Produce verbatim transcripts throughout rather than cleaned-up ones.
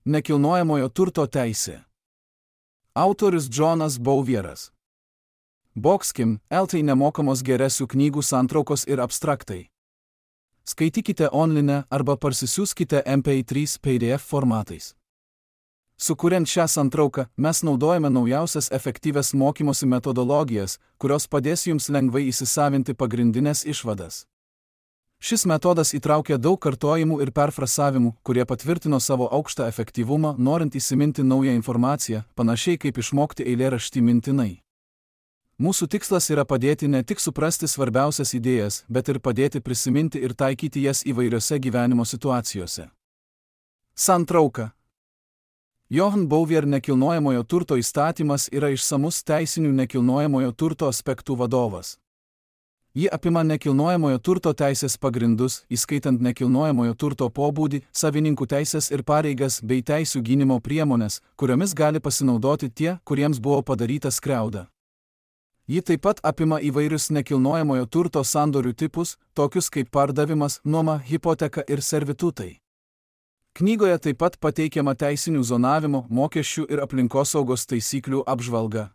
Nekilnojamojo turto teisė. Autorius Džonas Bouvieras. Boxkim, eltai nemokamos geresių knygų santraukos ir abstraktai. Skaitykite online arba parsisiųskite M P trys P D F formatais. Sukuriant šią santrauką, mes naudojame naujausias efektyvias mokymosi metodologijas, kurios padės jums lengvai įsisavinti pagrindinės išvadas. Šis metodas įtraukia daug kartojimų ir perfrasavimų, kurie patvirtino savo aukštą efektyvumą, norint įsiminti naują informaciją, panašiai kaip išmokti eilėraštį mintinai. Mūsų tikslas yra padėti ne tik suprasti svarbiausias idėjas, bet ir padėti prisiminti ir taikyti jas įvairiose gyvenimo situacijose. Santrauka. Johann Bouvier nekilnojamojo turto įstatymas yra išsamus teisinių nekilnojamojo turto aspektų vadovas. Ji apima nekilnojamojo turto teisės pagrindus, įskaitant nekilnojamojo turto pobūdį, savininkų teisės ir pareigas bei teisių gynimo priemonės, kuriomis gali pasinaudoti tie, kuriems buvo padaryta skriauda. Ji taip pat apima įvairius nekilnojamojo turto sandorių tipus, tokius kaip pardavimas, nuoma, hipoteka ir servitutai. Knygoje taip pat pateikiama teisinių zonavimo, mokesčių ir aplinkosaugos taisyklių apžvalga.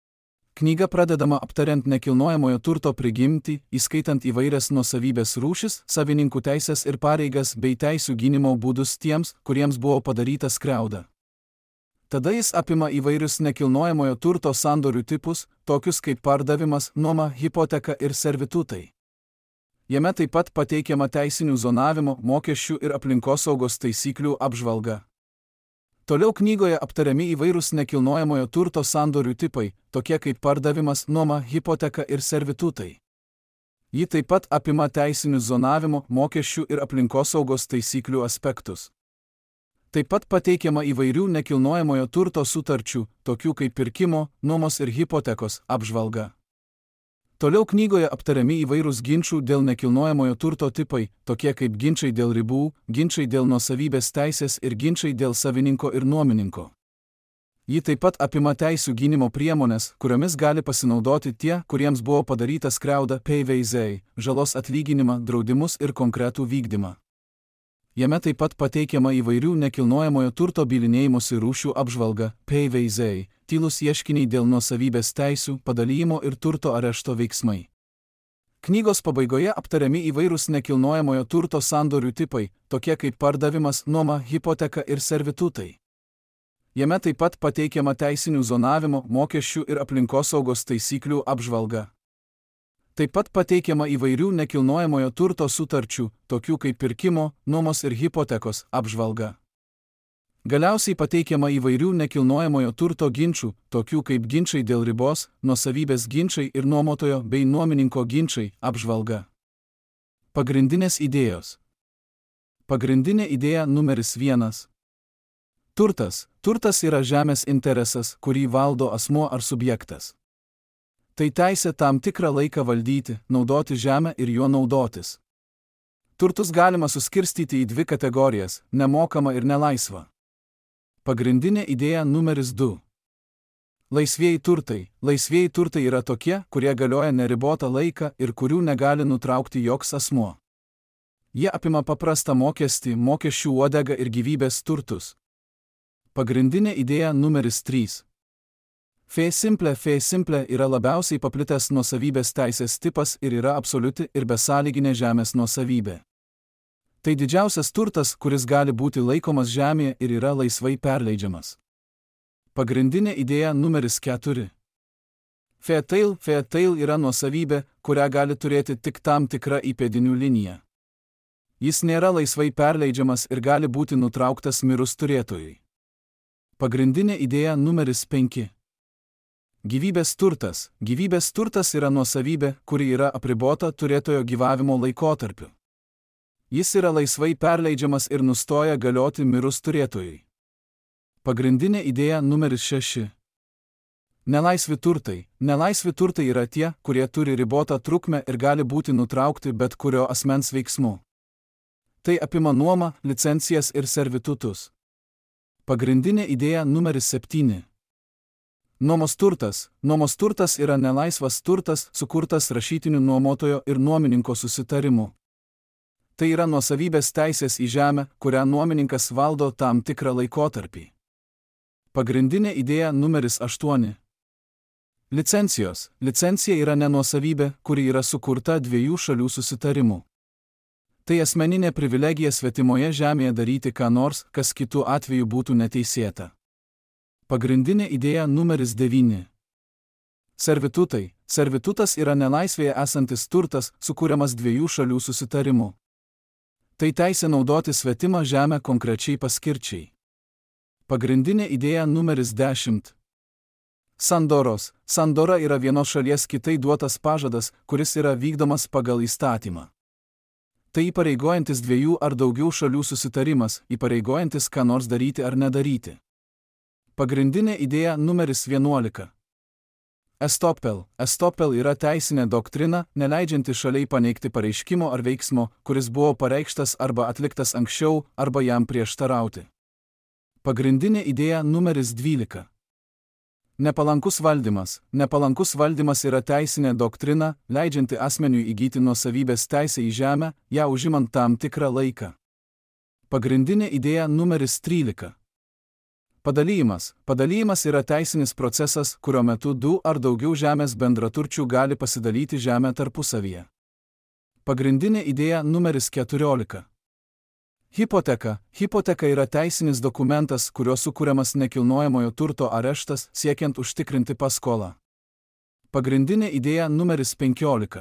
Knyga pradedama aptariant nekilnojamojo turto prigimtį, įskaitant įvairias nuosavybės rūšis, savininkų teisės ir pareigas bei teisių gynimo būdus tiems, kuriems buvo padaryta skriauda. Tada jis apima įvairius nekilnojamojo turto sandorių tipus, tokius kaip pardavimas, nuoma, hipoteka ir servitutai. Jame taip pat pateikiama teisinių zonavimo, mokesčių ir aplinkosaugos taisyklių apžvalga. Toliau knygoje aptariami įvairūs nekilnojamojo turto sandorių tipai, tokie kaip pardavimas, nuoma, hipoteka ir servitutai. Ji taip pat apima teisinių zonavimo, mokesčių ir aplinkosaugos taisyklių aspektus. Taip pat pateikiama įvairių nekilnojamojo turto sutarčių, tokių kaip pirkimo, nuomos ir hipotekos apžvalga. Toliau knygoje aptariami įvairūs ginčių dėl nekilnojamojo turto tipai, tokie kaip ginčiai dėl ribų, ginčiai dėl nuosavybės teisės ir ginčiai dėl savininko ir nuomininko. Ji taip pat apima teisių gynimo priemonės, kuriomis gali pasinaudoti tie, kuriems buvo padaryta skriauda, P V Z, žalos atlyginimą, draudimus ir konkretų vykdymą. Jame taip pat pateikiama įvairių nekilnojamojo turto bylinėjimosi rūšių apžvalga, P V Z, tylūs ieškiniai dėl nuosavybės teisių, padalijimo ir turto arešto veiksmai. Knygos pabaigoje aptariami įvairūs nekilnojamojo turto sandorių tipai, tokie kaip pardavimas, nuoma, hipoteka ir servitutai. Jame taip pat pateikiama teisinių zonavimo, mokesčių ir aplinkosaugos taisyklių apžvalga. Taip pat pateikiama įvairių nekilnojamojo turto sutarčių, tokių kaip pirkimo, nuomos ir hipotekos apžvalga. Galiausiai pateikiama įvairių nekilnojamojo turto ginčių, tokių kaip ginčiai dėl ribos, nuosavybės ginčiai ir nuomotojo bei nuomininko ginčiai apžvalga. Pagrindinės idėjos. Pagrindinė idėja numeris vienas. Turtas. Turtas yra žemės interesas, kurį valdo asmuo ar subjektas. Tai teisė tam tikrą laiką valdyti, naudoti žemę ir juo naudotis. Turtus galima suskirstyti į dvi kategorijas – nemokamą ir nelaisvą. Pagrindinė idėja numeris du. Laisvieji turtai. Laisvieji turtai yra tokie, kurie galioja neribotą laiką ir kurių negali nutraukti joks asmuo. Jie apima paprastą mokestį, mokesčių uodegą ir gyvybės turtus. Pagrindinė idėja numeris trys. Fee simple. Fee simple yra labiausiai paplitęs nuosavybės teisės tipas ir yra absoliuti ir besąlyginė žemės nuosavybė. Tai didžiausias turtas, kuris gali būti laikomas žemėje ir yra laisvai perleidžiamas. Pagrindinė idėja numeris keturi. Fee tail. Fee tail yra nuosavybė, kurią gali turėti tik tam tikra įpėdinių linija. Jis nėra laisvai perleidžiamas ir gali būti nutrauktas mirus turėtojui. Pagrindinė idėja numeris penki. Gyvybės turtas. Gyvybės turtas yra nuosavybė, kuri yra apribota turėtojo gyvavimo laikotarpiu. Jis yra laisvai perleidžiamas ir nustoja galioti mirus turėtojui. Pagrindinė idėja numeris šeši. Nelaisvi turtai. Nelaisvi turtai yra tie, kurie turi ribotą trukmę ir gali būti nutraukti bet kurio asmens veiksmu. Tai apima nuomą, licencijas ir servitutus. Pagrindinė idėja numeris septyni. Nuomos turtas. Nuomos turtas yra nelaisvas turtas, sukurtas rašytiniu nuomotojo ir nuomininko susitarimu. Tai yra nuosavybės teisės į žemę, kurią nuomininkas valdo tam tikrą laikotarpį. Pagrindinė idėja numeris aštuoni. Licencijos. Licencija yra nenuosavybė, kuri yra sukurta dviejų šalių susitarimu. Tai asmeninė privilegija svetimoje žemėje daryti ką nors, kas kitu atveju būtų neteisėta. Pagrindinė idėja numeris devyni. Servitutai. Servitutas yra nelaisvėje esantis turtas, sukūriamas dviejų šalių susitarimu. Tai teisė naudoti svetimą žemę konkrečiai paskirčiai. Pagrindinė idėja numeris dešimt. Sandoros. Sandora yra vienos šalies kitai duotas pažadas, kuris yra vykdomas pagal įstatymą. Tai įpareigojantis dviejų ar daugiau šalių susitarimas, įpareigojantis ką nors daryti ar nedaryti. Pagrindinė idėja numeris vienuolika. Estopel. Estopel yra teisinė doktrina, neleidžianti šaliai paneigti pareiškimo ar veiksmo, kuris buvo pareikštas arba atliktas anksčiau, arba jam prieštarauti. Pagrindinė idėja numeris dvylika. Nepalankus valdymas. Nepalankus valdymas yra teisinė doktrina, leidžianti asmeniui įgyti nuosavybės teisę į žemę, ją užimant tam tikrą laiką. Pagrindinė idėja numeris trylika. Padalijimas. Padalijimas yra teisinis procesas, kurio metu du ar daugiau žemės bendraturčių gali pasidalyti žemę tarpusavyje. Pagrindinė idėja numeris keturiolika. Hipoteka. Hipoteka yra teisinis dokumentas, kuriuo sukūriamas nekilnojamojo turto areštas, siekiant užtikrinti paskolą. Pagrindinė idėja numeris penkiolika.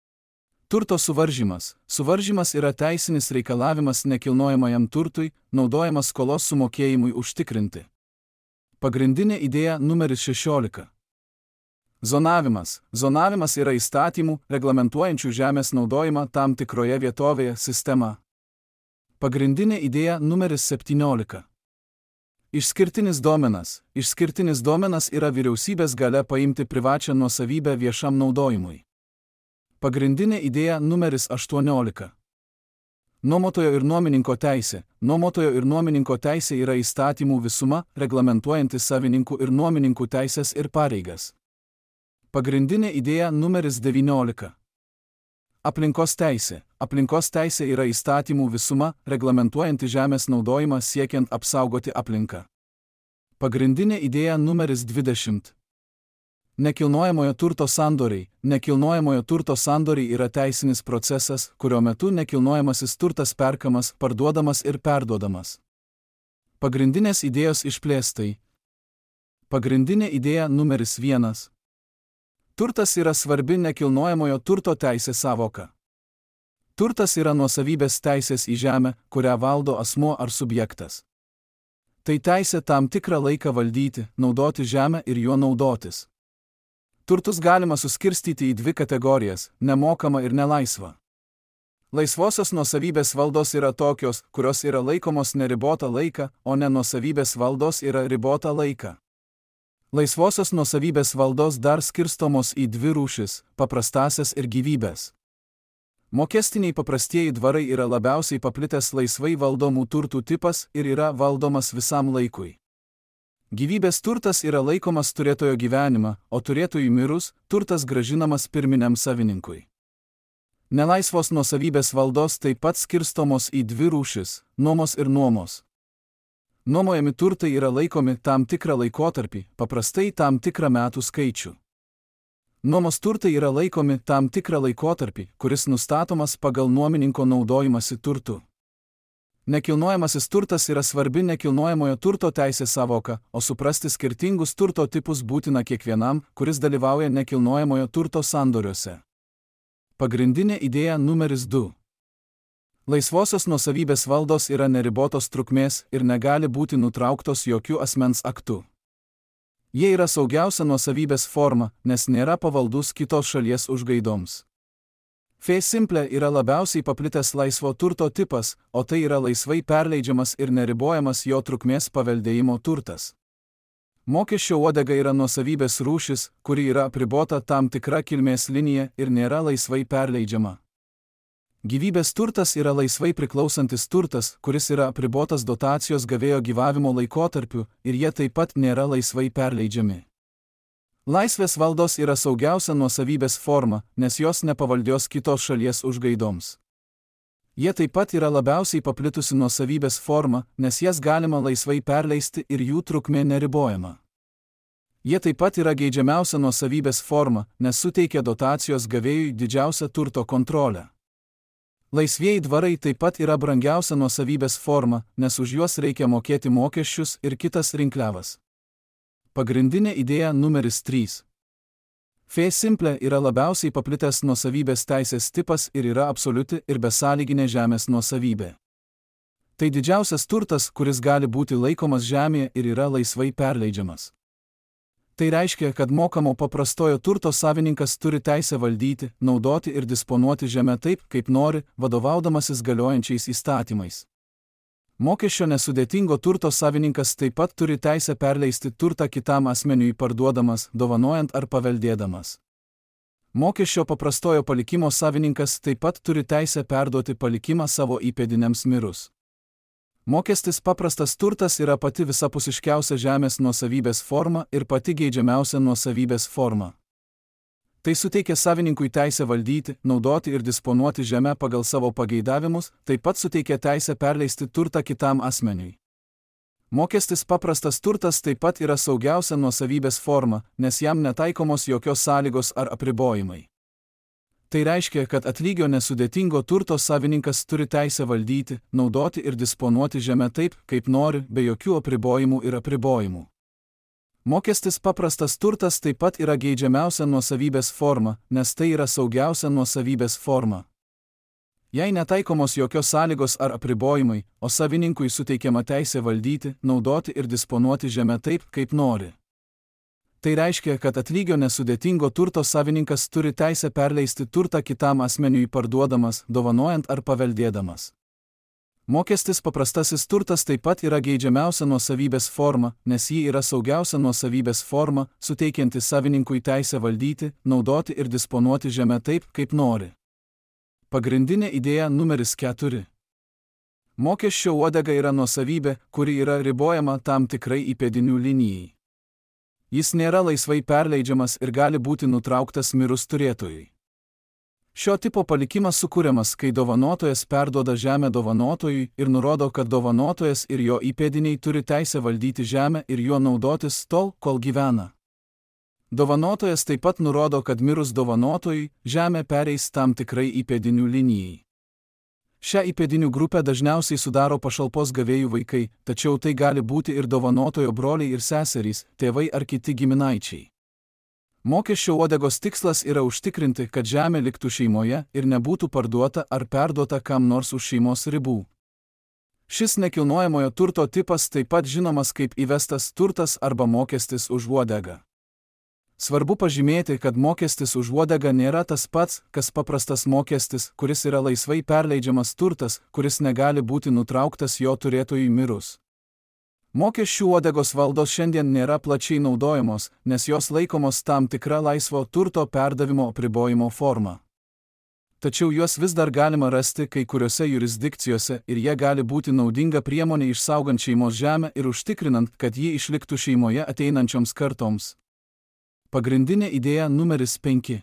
Turto suvaržymas. Suvaržymas yra teisinis reikalavimas nekilnojamajam turtui, naudojamas skolos sumokėjimui užtikrinti. Pagrindinė idėja numeris šešiolika. Zonavimas. Zonavimas yra įstatymų, reglamentuojančių žemės naudojimą tam tikroje vietovėje sistema. Pagrindinė idėja numeris septyniolika. Išskirtinis domenas. Išskirtinis domenas yra vyriausybės galia paimti privačią nuosavybę viešam naudojimui. Pagrindinė idėja numeris aštuoniolika. Nuomotojo ir nuomininko teisė. Nuomotojo ir nuomininko teisė yra įstatymų visuma, reglamentuojanti savininkų ir nuomininkų teisės ir pareigas. Pagrindinė idėja numeris devyniolika. Aplinkos teisė. Aplinkos teisė yra įstatymų visuma, reglamentuojanti žemės naudojimą siekiant apsaugoti aplinką. Pagrindinė idėja numeris dvidešimt. Nekilnojamojo turto sandoriai. Nekilnojamojo turto sandoriai yra teisinis procesas, kurio metu nekilnojamasis turtas perkamas, parduodamas ir perduodamas. Pagrindinės idėjos išplėstai. Pagrindinė idėja numeris vienas. Turtas yra svarbi nekilnojamojo turto teisės sąvoka. Turtas yra nuosavybės teisės į žemę, kurią valdo asmuo ar subjektas. Tai teisė tam tikrą laiką valdyti, naudoti žemę ir juo naudotis. Turtus galima suskirstyti į dvi kategorijas – nemokamą ir nelaisvą. Laisvosios nuosavybės valdos yra tokios, kurios yra laikomos neribotą laiką, o ne nuosavybės valdos yra ribotą laiką. Laisvosios nuosavybės valdos dar skirstomos į dvi rūšis – paprastąsias ir gyvybės. Mokestiniai paprastieji dvarai yra labiausiai paplitęs laisvai valdomų turtų tipas ir yra valdomas visam laikui. Gyvybės turtas yra laikomas turėtojo gyvenimą, o turėtojui mirus, turtas grąžinamas pirminiam savininkui. Nelaisvos nuosavybės valdos taip pat skirstomos į dvi rūšis – nuomos ir nuomos. Nuomojami turtai yra laikomi tam tikrą laikotarpį, paprastai tam tikrą metų skaičių. Nuomos turtai yra laikomi tam tikrą laikotarpį, kuris nustatomas pagal nuomininko naudojimąsi turtu. Nekilnojamasis turtas yra svarbi nekilnojamojo turto teisės sąvoka, o suprasti skirtingus turto tipus būtina kiekvienam, kuris dalyvauja nekilnojamojo turto sandoriuose. Pagrindinė idėja numeris du. Laisvosios nuosavybės valdos yra neribotos trukmės ir negali būti nutrauktos jokiu asmens aktu. Jie yra saugiausia nuosavybės forma, nes nėra pavaldus kitos šalies užgaidoms. Fee simple yra labiausiai paplitęs laisvo turto tipas, o tai yra laisvai perleidžiamas ir neribojamas jo trukmės paveldėjimo turtas. Mokesčio uodega yra nuosavybės rūšis, kuri yra apribota tam tikra kilmės linija ir nėra laisvai perleidžiama. Gyvybės turtas yra laisvai priklausantis turtas, kuris yra apribotas dotacijos gavėjo gyvavimo laikotarpiu ir jie taip pat nėra laisvai perleidžiami. Laisvės valdos yra saugiausia nuosavybės forma, nes jos nepavaldios kitos šalies užgaidoms. Jie taip pat yra labiausiai paplitusi nuosavybės forma, nes jas galima laisvai perleisti ir jų trukmė neribojama. Jie taip pat yra geidžiamiausia nuosavybės forma, nes suteikia dotacijos gavėjui didžiausią turto kontrolę. Laisvieji dvarai taip pat yra brangiausia nuosavybės forma, nes už juos reikia mokėti mokesčius ir kitas rinkliavas. Pagrindinė idėja numeris trys. Fee simple yra labiausiai paplitęs nuosavybės teisės tipas ir yra absoliuti ir besąlyginė žemės nuosavybė. Tai didžiausias turtas, kuris gali būti laikomas žemėje ir yra laisvai perleidžiamas. Tai reiškia, kad mokamo paprastojo turto savininkas turi teisę valdyti, naudoti ir disponuoti žemę taip, kaip nori, vadovaudamasis galiojančiais įstatymais. Mokesčio nesudėtingo turto savininkas taip pat turi teisę perleisti turtą kitam asmeniui parduodamas, dovanojant ar paveldėdamas. Mokesčio paprastojo palikimo savininkas taip pat turi teisę perduoti palikimą savo įpėdiniams mirus. Mokestis paprastas turtas yra pati visapusiškiausia žemės nuosavybės forma ir pati geidžiamiausia nuosavybės forma. Tai suteikia savininkui teisę valdyti, naudoti ir disponuoti žemę pagal savo pageidavimus, taip pat suteikia teisę perleisti turtą kitam asmeniui. Mokestis paprastas turtas taip pat yra saugiausia nuosavybės forma, nes jam netaikomos jokios sąlygos ar apribojimai. Tai reiškia, kad atlygio nesudėtingo turto savininkas turi teisę valdyti, naudoti ir disponuoti žemę taip, kaip nori, be jokių apribojimų ir apribojimų. Mokestis paprastas turtas taip pat yra geidžiamiausia nuosavybės forma, nes tai yra saugiausia nuosavybės forma. Jei netaikomos jokios sąlygos ar apribojimai, o savininkui suteikiama teisė valdyti, naudoti ir disponuoti žemę taip, kaip nori. Tai reiškia, kad atlygio nesudėtingo turto savininkas turi teisę perleisti turtą kitam asmeniui parduodamas, dovanojant ar paveldėdamas. Mokestis paprastasis turtas taip pat yra geidžiamiausia nuosavybės forma, nes ji yra saugiausia nuosavybės forma, suteikianti savininkui teisę valdyti, naudoti ir disponuoti žemę taip, kaip nori. Pagrindinė idėja numeris keturi. Mokesčio uodega yra nuosavybė, kuri yra ribojama tam tikrai įpėdinių linijai. Jis nėra laisvai perleidžiamas ir gali būti nutrauktas mirus turėtojui. Šio tipo palikimas sukūriamas, kai dovanotojas perduoda žemę dovanotojui ir nurodo, kad dovanotojas ir jo įpėdiniai turi teisę valdyti žemę ir juo naudotis tol, kol gyvena. Dovanotojas taip pat nurodo, kad mirus dovanotojui, žemė pereis tam tikrai įpėdinių linijai. Šią įpėdinių grupę dažniausiai sudaro pašalpos gavėjų vaikai, tačiau tai gali būti ir dovanotojo broliai ir seserys, tėvai ar kiti giminaičiai. Mokesčio uodegos tikslas yra užtikrinti, kad žemė liktų šeimoje ir nebūtų parduota ar perduota kam nors už šeimos ribų. Šis nekilnojamojo turto tipas taip pat žinomas kaip įvestas turtas arba mokestis už uodegą. Svarbu pažymėti, kad mokestis už uodegą nėra tas pats, kas paprastas mokestis, kuris yra laisvai perleidžiamas turtas, kuris negali būti nutrauktas jo turėtojui mirus. Mokesčių uodegos valdos šiandien nėra plačiai naudojamos, nes jos laikomos tam tikra laisvo turto perdavimo apribojimo forma. Tačiau juos vis dar galima rasti kai kuriuose jurisdikcijose ir jie gali būti naudinga priemonė išsaugant šeimos žemę ir užtikrinant, kad ji išliktų šeimoje ateinančioms kartoms. Pagrindinė idėja numeris penki.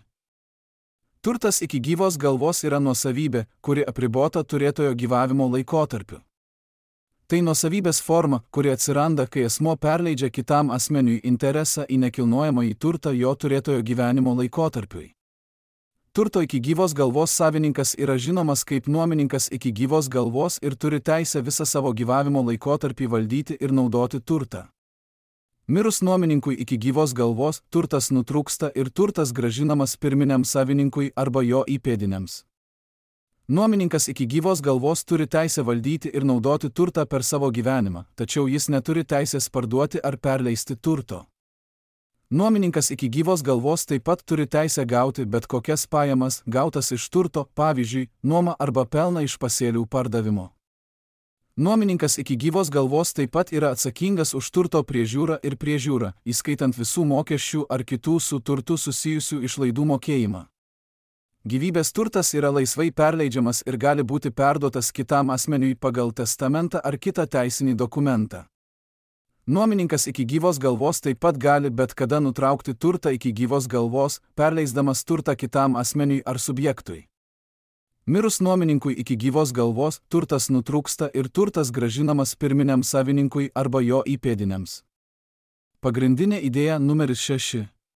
Turtas iki gyvos galvos yra nuosavybė, kuri apribota turėtojo gyvavimo laikotarpiu. Tai nuosavybės forma, kuri atsiranda, kai asmuo perleidžia kitam asmeniui interesą į nekilnojamąjį turtą jo turėtojo gyvenimo laikotarpiui. Turto iki gyvos galvos savininkas yra žinomas kaip nuomininkas iki gyvos galvos ir turi teisę visą savo gyvavimo laikotarpį valdyti ir naudoti turtą. Mirus nuomininkui iki gyvos galvos, turtas nutrūksta ir turtas grąžinamas pirminiam savininkui arba jo įpėdiniams. Nuomininkas iki gyvos galvos turi teisę valdyti ir naudoti turtą per savo gyvenimą, tačiau jis neturi teisės parduoti ar perleisti turto. Nuomininkas iki gyvos galvos taip pat turi teisę gauti bet kokias pajamas gautas iš turto, pavyzdžiui, nuomą arba pelną iš pasėlių pardavimo. Nuomininkas iki gyvos galvos taip pat yra atsakingas už turto priežiūrą ir priežiūrą, įskaitant visų mokesčių ar kitų su turtu susijusių išlaidų mokėjimą. Gyvybės turtas yra laisvai perleidžiamas ir gali būti perduotas kitam asmeniui pagal testamentą ar kitą teisinį dokumentą. Nuomininkas iki gyvos galvos taip pat gali bet kada nutraukti turtą iki gyvos galvos, perleisdamas turtą kitam asmeniui ar subjektui. Mirus nuomininkui iki gyvos galvos, turtas nutrūksta ir turtas grąžinamas pirminiam savininkui arba jo įpėdiniams. Pagrindinė idėja numeris šeši.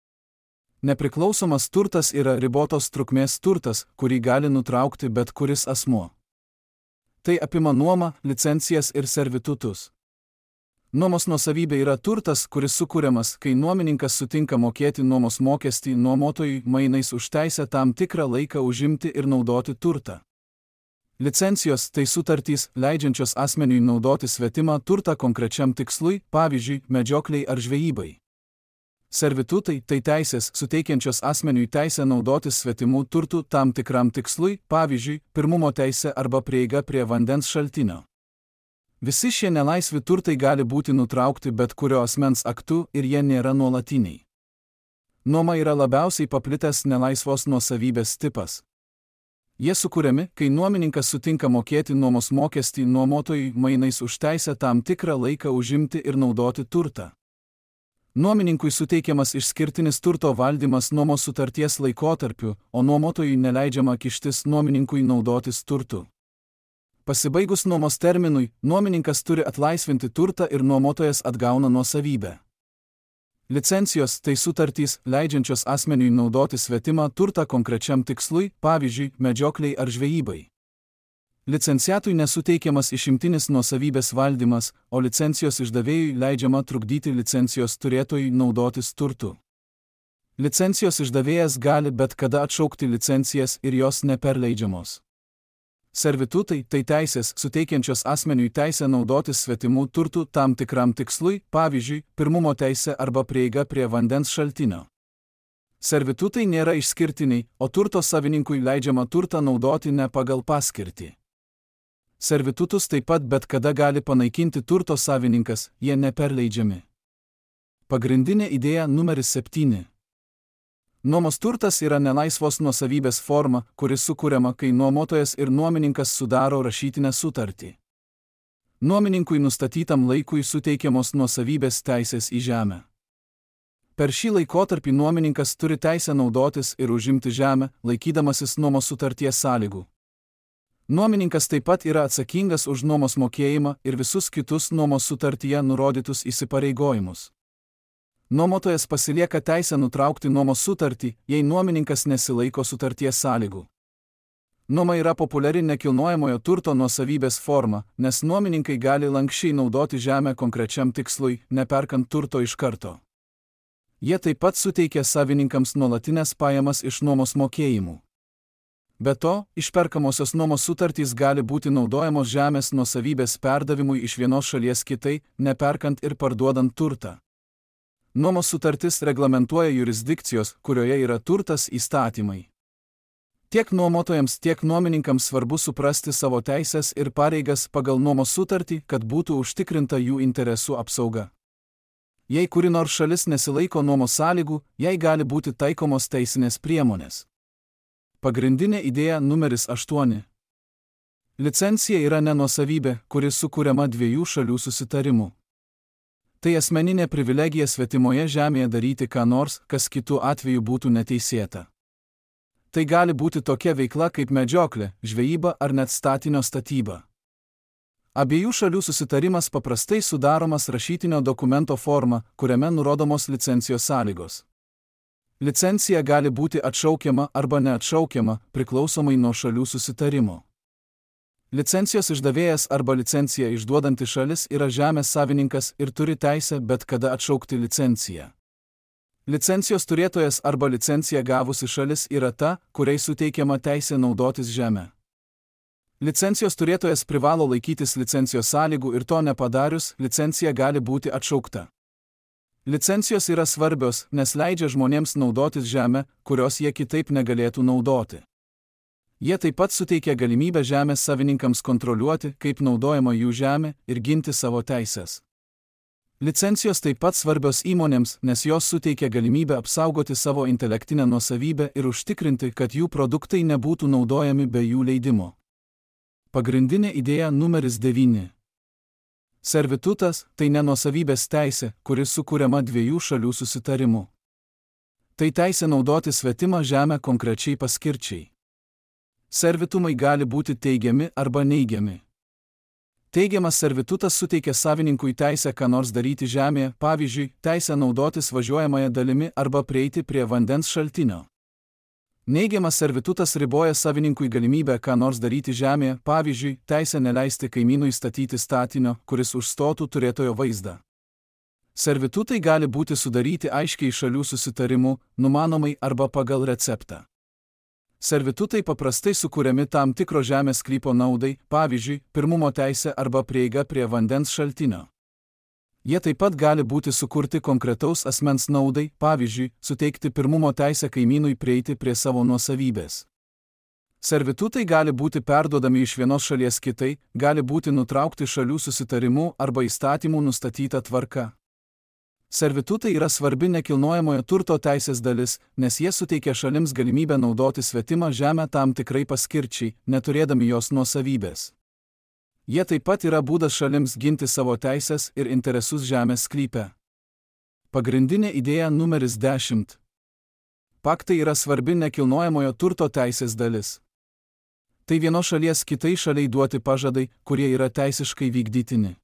Nepriklausomas turtas yra ribotos trukmės turtas, kurį gali nutraukti bet kuris asmuo. Tai apima nuomą, licencijas ir servitutus. Nuomos nuosavybė yra turtas, kuris sukuriamas, kai nuomininkas sutinka mokėti nuomos mokestį nuomotojui mainais už teisę tam tikrą laiką užimti ir naudoti turtą. Licencijos tai sutartys, leidžiančios asmeniui naudoti svetimą turtą konkrečiam tikslui, pavyzdžiui, medžiokliai ar žvejybai. Servitutai tai teisės, suteikiančios asmeniui teisę naudotis svetimų turtų tam tikram tikslui, pavyzdžiui, pirmumo teisė arba prieiga prie vandens šaltinio. Visi šie nelaisvi turtai gali būti nutraukti bet kurio asmens aktu ir jie nėra nuolatiniai. Nuoma yra labiausiai paplitęs nelaisvos nuosavybės tipas. Jie sukuriami, kai nuomininkas sutinka mokėti nuomos mokestį nuomotojui mainais už teisę tam tikrą laiką užimti ir naudoti turtą. Nuomininkui suteikiamas išskirtinis turto valdymas nuomos sutarties laikotarpiu, o nuomotojui neleidžiama kištis nuomininkui naudotis turtu. Pasibaigus nuomos terminui, nuomininkas turi atlaisvinti turtą ir nuomotojas atgauna nuosavybę. Licencijos tai sutartys, leidžiančios asmeniui naudoti svetimą turtą konkrečiam tikslui, pavyzdžiui, medžiokliai ar žvejybai. Licenciatui nesuteikiamas išimtinis nuosavybės valdymas, o licencijos išdavėjui leidžiama trukdyti licencijos turėtojui naudotis turtu. Licencijos išdavėjas gali bet kada atšaukti licencijas ir jos neperleidžiamos. Servitutai tai teisės, suteikiančios asmeniui teisę naudotis svetimų turtų tam tikram tikslui, pavyzdžiui, pirmumo teisė arba prieiga prie vandens šaltinio. Servitutai nėra išskirtiniai, o turto savininkui leidžiama turtą naudoti ne pagal paskirtį. Servitutus taip pat bet kada gali panaikinti turto savininkas, jie neperleidžiami. Pagrindinė idėja numeris septyni. Nuomos turtas yra nelaisvos nuosavybės forma, kuris sukuriama, kai nuomotojas ir nuomininkas sudaro rašytinę sutartį. Nuomininkui nustatytam laikui suteikiamos nuosavybės teisės į žemę. Per šį laikotarpį nuomininkas turi teisę naudotis ir užimti žemę, laikydamasis nuomos sutarties sąlygų. Nuomininkas taip pat yra atsakingas už nuomos mokėjimą ir visus kitus nuomos sutartyje nurodytus įsipareigojimus. Nuomotojas pasilieka teisę nutraukti nuomos sutartį, jei nuomininkas nesilaiko sutarties sąlygų. Nuoma yra populiari nekilnojamojo turto nuosavybės forma, nes nuomininkai gali lanksčiai naudoti žemę konkrečiam tikslui, neperkant turto iš karto. Jie taip pat suteikia savininkams nuolatinės pajamas iš nuomos mokėjimų. Be to, išperkamosios nuomos sutartys gali būti naudojamos žemės nuosavybės perdavimui iš vienos šalies kitai, neperkant ir parduodant turtą. Nuomos sutartis reglamentuoja jurisdikcijos, kurioje yra turtas, įstatymai. Tiek nuomotojams, tiek nuomininkams svarbu suprasti savo teisės ir pareigas pagal nuomos sutartį, kad būtų užtikrinta jų interesų apsauga. Jei kuri nors šalis nesilaiko nuomos sąlygų, jai gali būti taikomos teisinės priemonės. Pagrindinė idėja numeris aštuoni. Licencija yra nenuosavybė, kuri sukuriama dviejų šalių susitarimu. Tai asmeninė privilegija svetimoje žemėje daryti ką nors, kas kitu atveju būtų neteisėta. Tai gali būti tokia veikla kaip medžioklė, žvejyba ar net statinio statyba. Abiejų šalių susitarimas paprastai sudaromas rašytinio dokumento forma, kuriame nurodomos licencijos sąlygos. Licencija gali būti atšaukiama arba neatšaukiama, priklausomai nuo šalių susitarimo. Licencijos išdavėjas arba licenciją išduodanti šalis yra žemės savininkas ir turi teisę bet kada atšaukti licenciją. Licencijos turėtojas arba licenciją gavusi šalis yra ta, kuriai suteikiama teisė naudotis žemę. Licencijos turėtojas privalo laikytis licencijos sąlygų ir to nepadarius, licencija gali būti atšaukta. Licencijos yra svarbios, nes leidžia žmonėms naudotis žemę, kurios jie kitaip negalėtų naudoti. Jie taip pat suteikia galimybę žemės savininkams kontroliuoti, kaip naudojama jų žemė ir ginti savo teisės. Licencijos taip pat svarbios įmonėms, nes jos suteikia galimybę apsaugoti savo intelektinę nuosavybę ir užtikrinti, kad jų produktai nebūtų naudojami be jų leidimo. Pagrindinė idėja numeris devyni. Servitutas tai nenuosavybės teisė, kuris sukuriama dviejų šalių susitarimu. Tai teisė naudoti svetimą žemę konkrečiai paskirčiai. Servitumai gali būti teigiami arba neigiami. Teigiamas servitutas suteikia savininkui teisę ką nors daryti žemėje, pavyzdžiui, teisę naudotis važiuojamąją dalimi arba prieiti prie vandens šaltinio. Neigiamas servitutas riboja savininkui galimybę ką nors daryti žemėje, pavyzdžiui, teisę neleisti kaimynui statyti statinio, kuris užstotų turėtojo vaizdą. Servitutai gali būti sudaryti aiškiai šalių susitarimu, numanomai arba pagal receptą. Servitutai paprastai sukūriami tam tikro žemės sklypo naudai, pavyzdžiui, pirmumo teisė arba prieiga prie vandens šaltinio. Jie taip pat gali būti sukurti konkretaus asmens naudai, pavyzdžiui, suteikti pirmumo teisę kaimynui prieiti prie savo nuosavybės. Servitutai gali būti perduodami iš vienos šalies kitai, gali būti nutraukti šalių susitarimu arba įstatymų nustatyta tvarka. Servitutai yra svarbi nekilnojamojo turto teisės dalis, nes jie suteikia šalims galimybę naudoti svetimą žemę tam tikrai paskirčiai, neturėdami jos nuosavybės. Jie taip pat yra būdas šalims ginti savo teisės ir interesus žemės sklype. Pagrindinė idėja numeris dešimt. Paktai yra svarbi nekilnojamojo turto teisės dalis. Tai vienos šalies kitai šaliai duoti pažadai, kurie yra teisiškai vykdytini.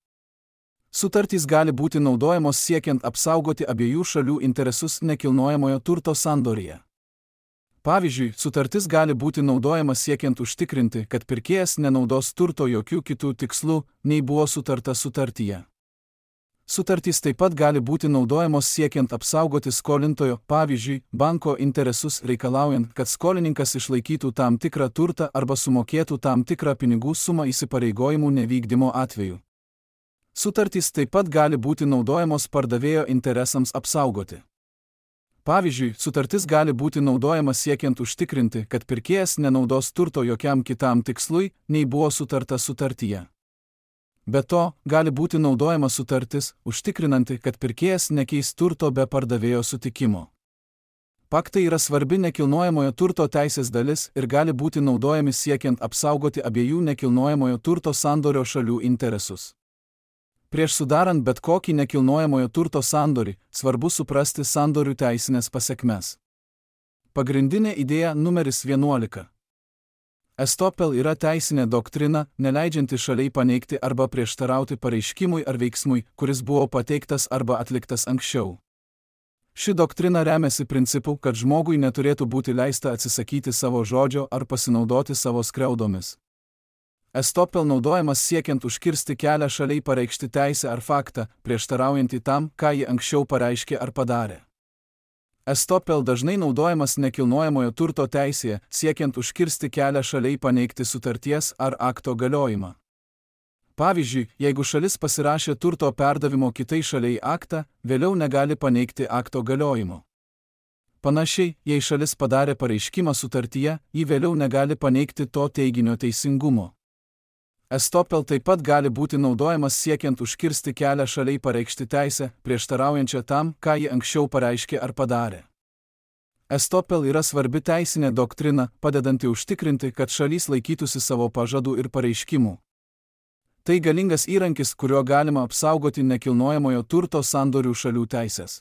Sutartys gali būti naudojamos siekiant apsaugoti abiejų šalių interesus nekilnojamojo turto sandoryje. Pavyzdžiui, sutartis gali būti naudojama siekiant užtikrinti, kad pirkėjas nenaudos turto jokių kitų tikslų, nei buvo sutarta sutartyje. Sutartys taip pat gali būti naudojamos siekiant apsaugoti skolintojo, pavyzdžiui, banko interesus reikalaujant, kad skolininkas išlaikytų tam tikrą turtą arba sumokėtų tam tikrą pinigų sumą įsipareigojimų nevykdymo atveju. Sutartys taip pat gali būti naudojamos pardavėjo interesams apsaugoti. Pavyzdžiui, sutartis gali būti naudojama siekiant užtikrinti, kad pirkėjas nenaudos turto jokiam kitam tikslui, nei buvo sutarta sutartyje. Be to, gali būti naudojama sutartis, užtikrinanti, kad pirkėjas nekeis turto be pardavėjo sutikimo. Paktai yra svarbi nekilnojamojo turto teisės dalis ir gali būti naudojami siekiant apsaugoti abiejų nekilnojamojo turto sandorio šalių interesus. Prieš sudarant bet kokį nekilnojamojo turto sandorį, svarbu suprasti sandorių teisinės pasekmes. Pagrindinė idėja numeris vienuolika. Estopel yra teisinė doktrina, neleidžianti šaliai paneigti arba prieštarauti pareiškimui ar veiksmui, kuris buvo pateiktas arba atliktas anksčiau. Ši doktrina remiasi principu, kad žmogui neturėtų būti leista atsisakyti savo žodžio ar pasinaudoti savo skriaudomis. Estopel naudojamas siekiant užkirsti kelią šaliai pareikšti teisę ar faktą, prieštaraujantį tam, ką ji anksčiau pareiškė ar padarė. Estopel dažnai naudojamas nekilnojamojo turto teisėje, siekiant užkirsti kelią šaliai paneigti sutarties ar akto galiojimą. Pavyzdžiui, jeigu šalis pasirašė turto perdavimo kitai šaliai aktą, vėliau negali paneigti akto galiojimo. Panašiai, jei šalis padarė pareiškimą sutartyje, ji vėliau negali paneigti to teiginio teisingumo. Estopel taip pat gali būti naudojamas siekiant užkirsti kelią šaliai pareikšti teisę, prieštaraujančią tam, ką ji anksčiau pareiškė ar padarė. Estopel yra svarbi teisinė doktrina, padedanti užtikrinti, kad šalys laikytųsi savo pažadų ir pareiškimų. Tai galingas įrankis, kuriuo galima apsaugoti nekilnojamojo turto sandorių šalių teisės.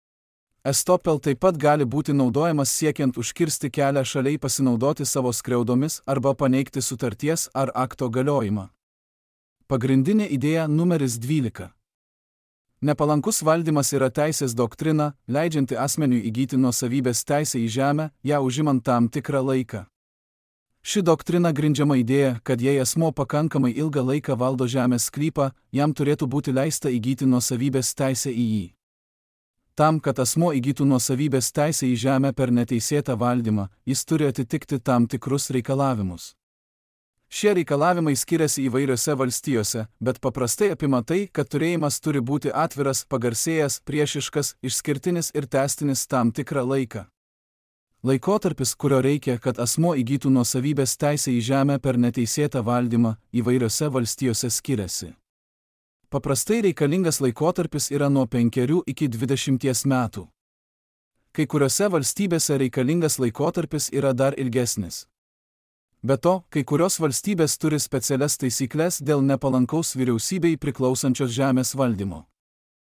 Estopel taip pat gali būti naudojamas siekiant užkirsti kelią šaliai pasinaudoti savo skriaudomis arba paneigti sutarties ar akto galiojimą. Pagrindinė idėja numeris dvylika. Nepalankus valdymas yra teisės doktrina, leidžianti asmeniui įgyti nuosavybės teisę į žemę, ją užimant tam tikrą laiką. Ši doktrina grindžiama idėja, kad jei asmuo pakankamai ilgą laiką valdo žemės sklypą, jam turėtų būti leista įgyti nuosavybės teisę į jį. Tam, kad asmuo įgytų nuosavybės teisę į žemę per neteisėtą valdymą, jis turi atitikti tam tikrus reikalavimus. Šie reikalavimai skiriasi įvairiose valstijose, bet paprastai apima tai, kad turėjimas turi būti atviras, pagarsėjęs, priešiškas, išskirtinis ir tęstinis tam tikrą laiką. Laikotarpis, kurio reikia, kad asmuo įgytų nuosavybės teisę į žemę per neteisėtą valdymą, įvairiose valstijose skiriasi. Paprastai reikalingas laikotarpis yra nuo penkerių iki dvidešimties metų. Kai kuriuose valstybėse reikalingas laikotarpis yra dar ilgesnis. Be to, kai kurios valstybės turi specialias taisyklės dėl nepalankaus vyriausybei priklausančios žemės valdymo.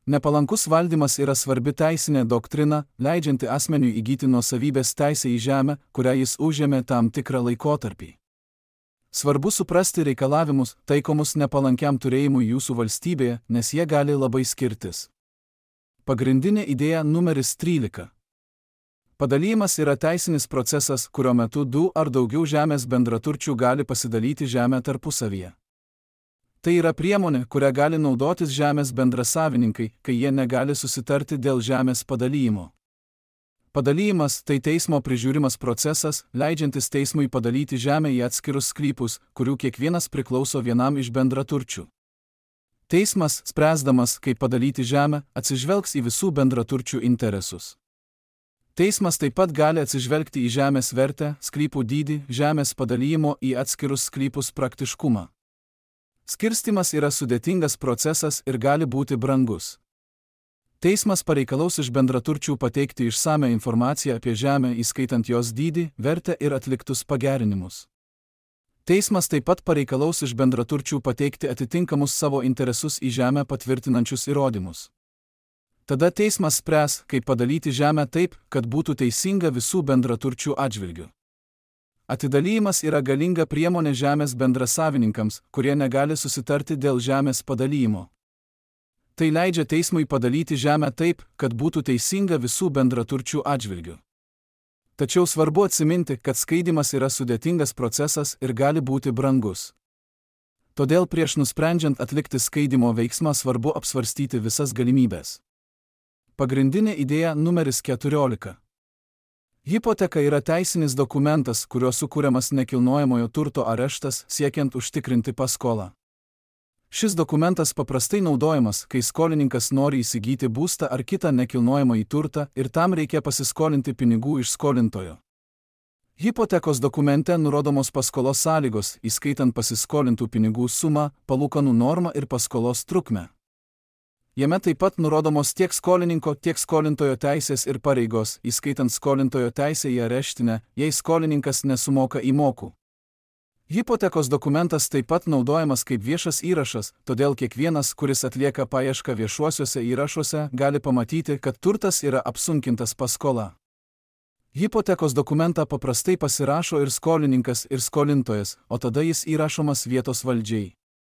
Nepalankus valdymas yra svarbi teisinė doktrina, leidžianti asmeniui įgyti nuosavybės teisę į žemę, kurią jis užėmė tam tikrą laikotarpį. Svarbu suprasti reikalavimus, taikomus nepalankiam turėjimui jūsų valstybėje, nes jie gali labai skirtis. Pagrindinė idėja numeris trylika. Padalymas yra teisinis procesas, kurio metu du ar daugiau žemės bendraturčių gali pasidalyti žemę tarpusavyje. Tai yra priemonė, kurią gali naudotis žemės bendrasavininkai, kai jie negali susitarti dėl žemės padalymo. Padalymas – tai teismo prižiūrimas procesas, leidžiantis teismui padalyti žemę į atskirus sklypus, kurių kiekvienas priklauso vienam iš bendraturčių. Teismas, spręsdamas, kaip padalyti žemę, atsižvelgs į visų bendraturčių interesus. Teismas taip pat gali atsižvelgti į žemės vertę, sklypų dydį, žemės padalymo į atskirus sklypus praktiškumą. Skirstymas yra sudėtingas procesas ir gali būti brangus. Teismas pareikalaus iš bendraturčių pateikti išsamią informaciją apie žemę, įskaitant jos dydį, vertę ir atliktus pagerinimus. Teismas taip pat pareikalaus iš bendraturčių pateikti atitinkamus savo interesus į žemę patvirtinančius įrodymus. Tada teismas spręs, kaip padalyti žemę taip, kad būtų teisinga visų bendraturčių atžvilgių. Atidalymas yra galinga priemonė žemės bendrasavininkams, kurie negali susitarti dėl žemės padalymo. Tai leidžia teismui padalyti žemę taip, kad būtų teisinga visų bendraturčių atžvilgių. Tačiau svarbu atsiminti, kad skaidymas yra sudėtingas procesas ir gali būti brangus. Todėl prieš nusprendžiant atlikti skaidymo veiksmą svarbu apsvarstyti visas galimybės. Pagrindinė idėja numeris keturiolika. Hipoteka yra teisinis dokumentas, kuriuo sukūriamas nekilnojamojo turto areštas siekiant užtikrinti paskolą. Šis dokumentas paprastai naudojamas, kai skolininkas nori įsigyti būstą ar kitą nekilnojamąjį turtą ir tam reikia pasiskolinti pinigų iš skolintojo. Hipotekos dokumente nurodomos paskolos sąlygos, įskaitant pasiskolintų pinigų sumą, palūkanų normą ir paskolos trukmę. Jame taip pat nurodomos tiek skolininko, tiek skolintojo teisės ir pareigos, įskaitant skolintojo teisę į areštinę, jei skolininkas nesumoka įmokų. Hipotekos dokumentas taip pat naudojamas kaip viešas įrašas, todėl kiekvienas, kuris atlieka paiešką viešuosiuose įrašuose, gali pamatyti, kad turtas yra apsunkintas paskola. Hipotekos dokumentą paprastai pasirašo ir skolininkas, ir skolintojas, o tada jis įrašomas vietos valdžiai.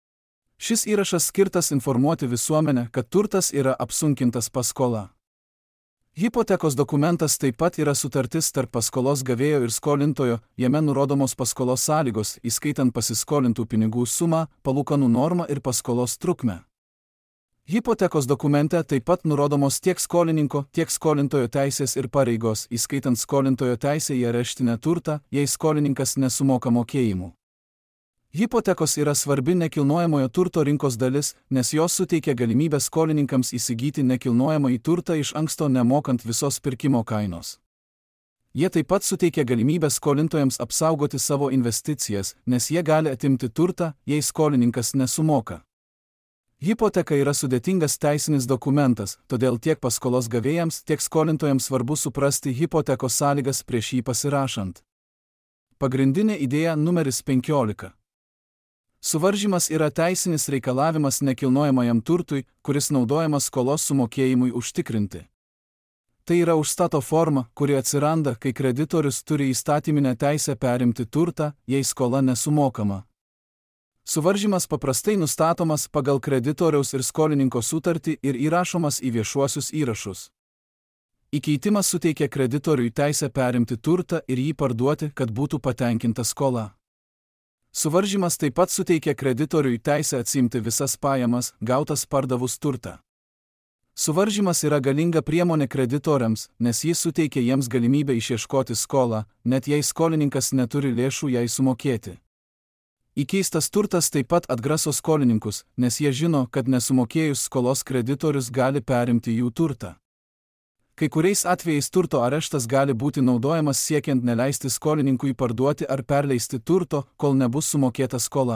Šis įrašas skirtas informuoti visuomenę, kad turtas yra apsunkintas paskola. Hipotekos dokumentas taip pat yra sutartis tarp paskolos gavėjo ir skolintojo, jame nurodomos paskolos sąlygos, įskaitant pasiskolintų pinigų sumą, palūkanų normą ir paskolos trukmę. Hipotekos dokumente taip pat nurodomos tiek skolininko, tiek skolintojo teisės ir pareigos, įskaitant skolintojo teisę į areštinę turtą, jei skolininkas nesumoka mokėjimų. Hipotekos yra svarbi nekilnojamojo turto rinkos dalis, nes jos suteikia galimybę skolininkams įsigyti nekilnojamąjį turtą iš anksto nemokant visos pirkimo kainos. Jie taip pat suteikia galimybę skolintojams apsaugoti savo investicijas, nes jie gali atimti turtą, jei skolininkas nesumoka. Hipoteka yra sudėtingas teisinis dokumentas, todėl tiek paskolos gavėjams, tiek skolintojams svarbu suprasti hipotekos sąlygas prieš jį pasirašant. Pagrindinė idėja numeris penkiolika. Suvaržymas yra teisinis reikalavimas nekilnojamajam turtui, kuris naudojamas skolos sumokėjimui užtikrinti. Tai yra užstato forma, kuri atsiranda, kai kreditorius turi įstatyminę teisę perimti turtą, jei skola nesumokama. Suvaržymas paprastai nustatomas pagal kreditoriaus ir skolininko sutartį ir įrašomas į viešuosius įrašus. Įkeitimas suteikia kreditoriui teisę perimti turtą ir jį parduoti, kad būtų patenkinta skola. Suvaržymas taip pat suteikia kreditoriui teisę atsiimti visas pajamas, gautas pardavus turtą. Suvaržymas yra galinga priemonė kreditoriams, nes jis suteikia jiems galimybę išieškoti skolą, net jei skolininkas neturi lėšų jai sumokėti. Įkeistas turtas taip pat atgraso skolininkus, nes jie žino, kad nesumokėjus skolos kreditorius gali perimti jų turtą. Kai kuriais atvejais turto areštas gali būti naudojamas siekiant neleisti skolininkui parduoti ar perleisti turto, kol nebus sumokėta skola.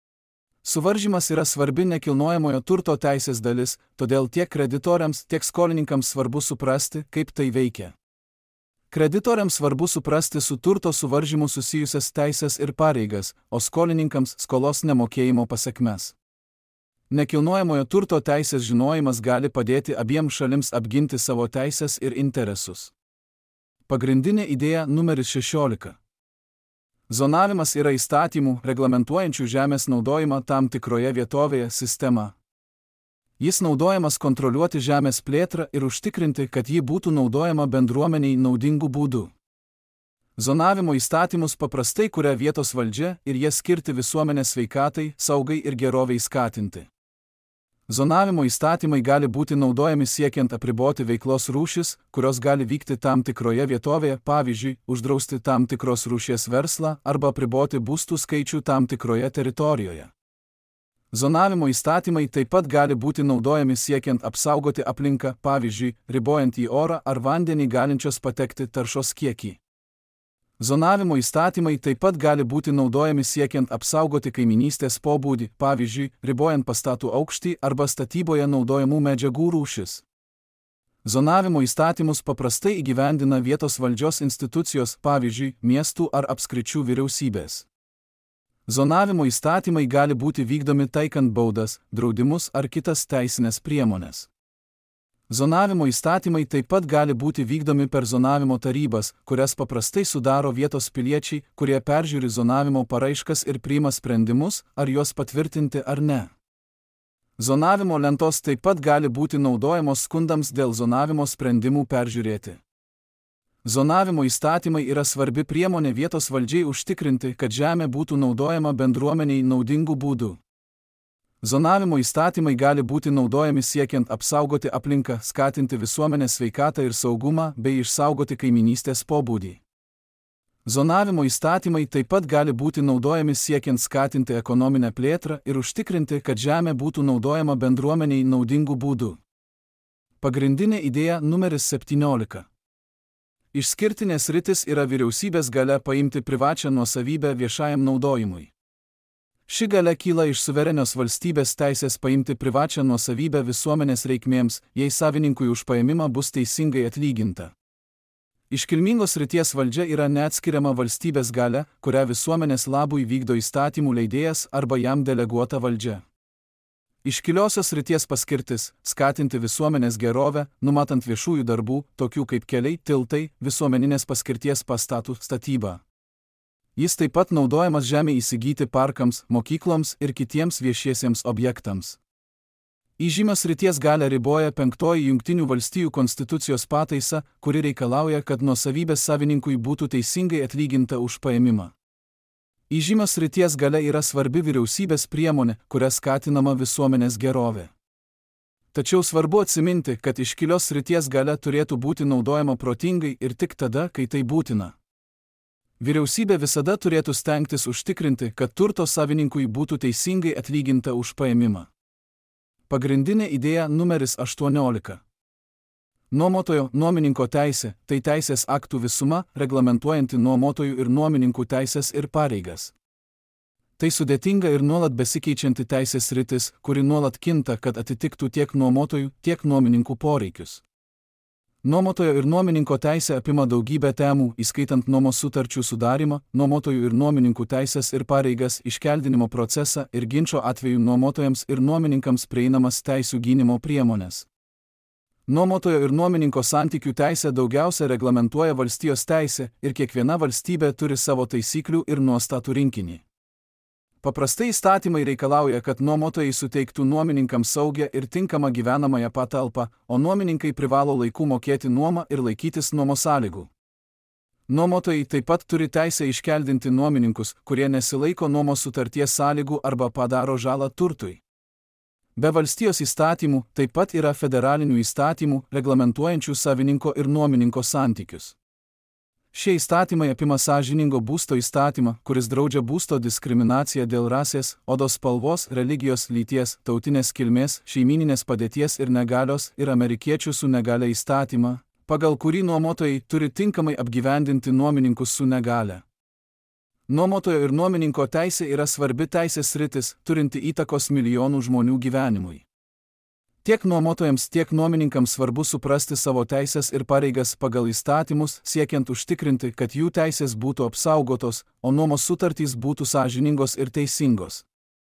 Suvaržymas yra svarbi nekilnojamojo turto teisės dalis, todėl tiek kreditoriams, tiek skolininkams svarbu suprasti, kaip tai veikia. Kreditoriams svarbu suprasti su turto suvaržymu susijusias teisės ir pareigas, o skolininkams skolos nemokėjimo pasekmes. Nekilnojamojo turto teisės žinojimas gali padėti abiems šalims apginti savo teisės ir interesus. Pagrindinė idėja numeris šešiolika. Zonavimas yra įstatymų, reglamentuojančių žemės naudojimą tam tikroje vietovėje sistema. Jis naudojamas kontroliuoti žemės plėtrą ir užtikrinti, kad ji būtų naudojama bendruomeniai naudingų būdų. Zonavimo įstatymus paprastai kuria vietos valdžia ir jie skirti visuomenės sveikatai, saugai ir geroviai skatinti. Zonavimo įstatymai gali būti naudojami siekiant apriboti veiklos rūšis, kurios gali vykti tam tikroje vietovėje, pavyzdžiui, uždrausti tam tikros rūšies verslą arba apriboti būstų skaičių tam tikroje teritorijoje. Zonavimo įstatymai taip pat gali būti naudojami siekiant apsaugoti aplinką, pavyzdžiui, ribojant į orą ar vandenį galinčios patekti taršos kiekį. Zonavimo įstatymai taip pat gali būti naudojami siekiant apsaugoti kaiminystės pobūdį, pavyzdžiui, ribojant pastatų aukštį arba statyboje naudojamų medžiagų rūšis. Zonavimo įstatymus paprastai įgyvendina vietos valdžios institucijos, pavyzdžiui, miestų ar apskričių vyriausybės. Zonavimo įstatymai gali būti vykdomi taikant baudas, draudimus ar kitas teisinės priemonės. Zonavimo įstatymai taip pat gali būti vykdomi per zonavimo tarybas, kurias paprastai sudaro vietos piliečiai, kurie peržiūri zonavimo paraiškas ir priima sprendimus, ar juos patvirtinti ar ne. Zonavimo lentos taip pat gali būti naudojamos skundams dėl zonavimo sprendimų peržiūrėti. Zonavimo įstatymai yra svarbi priemonė vietos valdžiai užtikrinti, kad žemė būtų naudojama bendruomeniai naudingų būdų. Zonavimo įstatymai gali būti naudojami siekiant apsaugoti aplinką, skatinti visuomenės sveikatą ir saugumą bei išsaugoti kaiminystės pobūdį. Zonavimo įstatymai taip pat gali būti naudojami siekiant skatinti ekonominę plėtrą ir užtikrinti, kad žemė būtų naudojama bendruomeniai naudingų būdų. Pagrindinė idėja numeris septyniolika. Išskirtinės sritis yra vyriausybės galia paimti privačią nuosavybę viešajam naudojimui. Ši galia kyla iš suverenios valstybės teisės paimti privačią nuosavybę visuomenės reikmėms, jei savininkui už paėmimą bus teisingai atlyginta. Iškilmingos srities valdžia yra neatskiriama valstybės galia, kurią visuomenės labui vykdo įstatymų leidėjas arba jam deleguota valdžia. Iškiliosios srities paskirtis – skatinti visuomenės gerovę, numatant viešųjų darbų, tokių kaip keliai, tiltai, visuomeninės paskirties pastatų statyba. Jis taip pat naudojamas žemė įsigyti parkams, mokykloms ir kitiems viešiesiems objektams. Įžymios srities galią riboja penktoji Jungtinių valstijų konstitucijos pataisa, kuri reikalauja, kad nuosavybės savininkui būtų teisingai atlyginta už paėmimą. Įžymios srities galia yra svarbi vyriausybės priemonė, kuria skatinama visuomenės gerovė. Tačiau svarbu atsiminti, kad iškilios srities galia turėtų būti naudojama protingai ir tik tada, kai tai būtina. Vyriausybė visada turėtų stengtis užtikrinti, kad turto savininkui būtų teisingai atlyginta už paėmimą. Pagrindinė idėja numeris aštuoniolika. Nuomotojo nuomininko teisė – tai teisės aktų visuma, reglamentuojanti nuomotojų ir nuomininkų teisės ir pareigas. Tai sudėtinga ir nuolat besikeičianti teisės sritis, kuri nuolat kinta, kad atitiktų tiek nuomotojų, tiek nuomininkų poreikius. Nuomotojo ir nuomininko teisė apima daugybę temų, įskaitant nuomos sutarčių sudarimą, nuomotojų ir nuomininkų teisės ir pareigas, iškeldinimo procesą ir ginčo atveju nuomotojams ir nuomininkams prieinamas teisių gynimo priemonės. Nuomotojo ir nuomininko santykių teisę daugiausia reglamentuoja valstijos teisė ir kiekviena valstybė turi savo taisyklių ir nuostatų rinkinį. Paprastai įstatymai reikalauja, kad nuomotojai suteiktų nuomininkams saugią ir tinkamą gyvenamąją patalpą, o nuomininkai privalo laiku mokėti nuomą ir laikytis nuomos sąlygų. Nuomotojai taip pat turi teisę iškeldinti nuomininkus, kurie nesilaiko nuomos sutarties sąlygų arba padaro žalą turtui. Be valstijos įstatymų taip pat yra federalinių įstatymų, reglamentuojančių savininko ir nuomininko santykius. Šie įstatymai apima sąžiningo būsto įstatymą, kuris draudžia būsto diskriminaciją dėl rasės, odos spalvos, religijos, lyties, tautinės kilmės, šeimyninės padėties ir negalios ir amerikiečių su negalia įstatymą, pagal kurį nuomotojai turi tinkamai apgyvendinti nuomininkus su negalia. Nuomotojo ir nuomininko teisė yra svarbi teisės sritis, turinti įtakos milijonų žmonių gyvenimui. Tiek nuomotojams, tiek nuomininkams svarbu suprasti savo teisės ir pareigas pagal įstatymus, siekiant užtikrinti, kad jų teisės būtų apsaugotos, o nuomos sutartys būtų sąžiningos ir teisingos.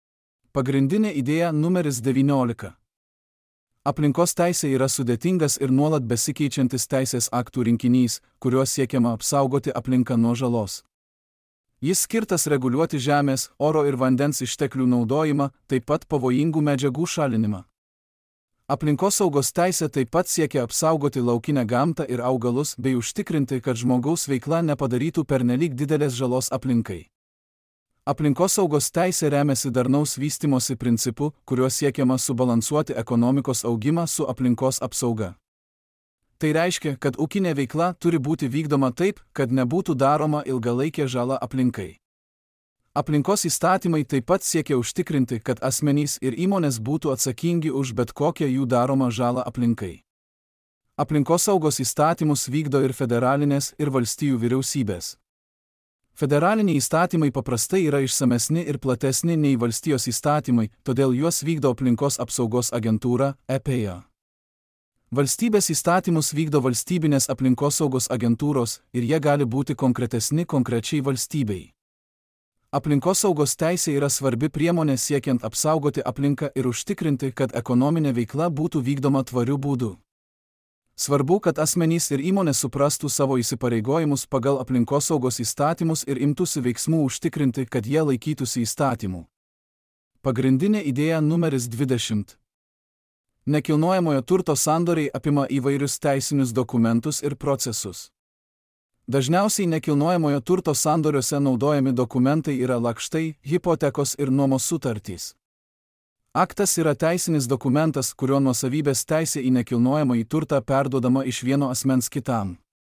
Pagrindinė idėja numeris devyniolika. Aplinkos teisė yra sudėtingas ir nuolat besikeičiantis teisės aktų rinkinys, kuriuo siekiama apsaugoti aplinką nuo žalos. Jis skirtas reguliuoti žemės, oro ir vandens išteklių naudojimą, taip pat pavojingų medžiagų šalinimą. Aplinkosaugos teisė taip pat siekia apsaugoti laukinę gamtą ir augalus bei užtikrinti, kad žmogaus veikla nepadarytų pernelyg didelės žalos aplinkai. Aplinkosaugos teisė remiasi darnaus vystymosi principu, kuriuo siekiama subalansuoti ekonomikos augimą su aplinkos apsauga. Tai reiškia, kad ūkinė veikla turi būti vykdoma taip, kad nebūtų daroma ilgalaikė žala aplinkai. Aplinkos įstatymai taip pat siekia užtikrinti, kad asmenys ir įmonės būtų atsakingi už bet kokią jų daromą žalą aplinkai. Aplinkosaugos įstatymus vykdo ir federalinės, ir valstijų vyriausybės. Federaliniai įstatymai paprastai yra išsamesni ir platesni nei valstijos įstatymai, todėl juos vykdo aplinkos apsaugos agentūra E P A. Valstybės įstatymus vykdo valstybinės aplinkosaugos agentūros ir jie gali būti konkretesni konkrečiai valstybei. Aplinkosaugos teisė yra svarbi priemonė siekiant apsaugoti aplinką ir užtikrinti, kad ekonominė veikla būtų vykdoma tvariu būdu. Svarbu, kad asmenys ir įmonės suprastų savo įsipareigojimus pagal aplinkosaugos įstatymus ir imtųsi veiksmų užtikrinti, kad jie laikytųsi įstatymų. Pagrindinė idėja numeris dvidešimt. Nekilnojamojo turto sandoriai apima įvairius teisinius dokumentus ir procesus. Dažniausiai nekilnojamojo turto sandoriuose naudojami dokumentai yra lakštai, hipotekos ir nuomos sutartys. Aktas yra teisinis dokumentas, kurio nuosavybės teisė į nekilnojamąjį turtą perduodama iš vieno asmens kitam.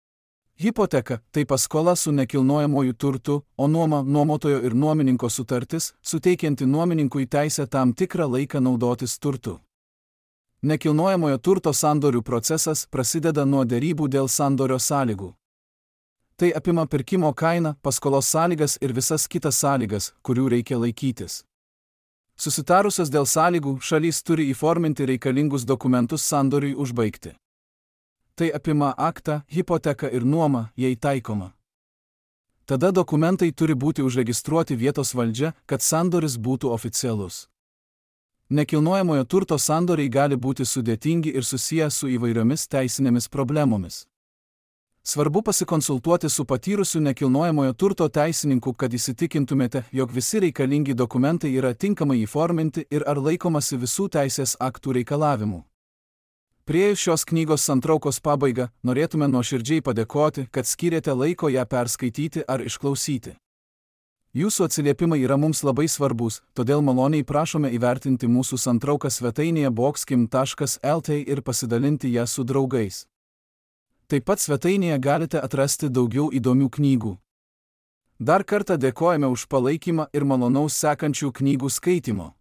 Hipoteka – tai paskola su nekilnojamuoju turtu, o nuoma – nuomotojo ir nuomininko sutartis, suteikianti nuomininkui teisę tam tikrą laiką naudotis turtu. Nekilnojamojo turto sandorių procesas prasideda nuo derybų dėl sandorio sąlygų. Tai apima pirkimo kainą, paskolos sąlygas ir visas kitas sąlygas, kurių reikia laikytis. Susitarusios dėl sąlygų, šalys turi įforminti reikalingus dokumentus sandoriui užbaigti. Tai apima aktą, hipoteką ir nuomą, jei taikoma. Tada dokumentai turi būti užregistruoti vietos valdžia, kad sandoris būtų oficialus. Nekilnojamojo turto sandoriai gali būti sudėtingi ir susiję su įvairiomis teisinėmis problemomis. Svarbu pasikonsultuoti su patyrusiu nekilnojamojo turto teisininku, kad įsitikintumėte, jog visi reikalingi dokumentai yra tinkamai įforminti ir ar laikomasi visų teisės aktų reikalavimų. Priėjus šios knygos santraukos pabaigą, norėtume nuoširdžiai padėkoti, kad skyrėte laiko ją perskaityti ar išklausyti. Jūsų atsiliepimai yra mums labai svarbus, todėl maloniai prašome įvertinti mūsų santrauką svetainėje boxkim taškas el t ir pasidalinti ją su draugais. Taip pat svetainėje galite atrasti daugiau įdomių knygų. Dar kartą dėkojame už palaikymą ir malonaus sekančių knygų skaitymo.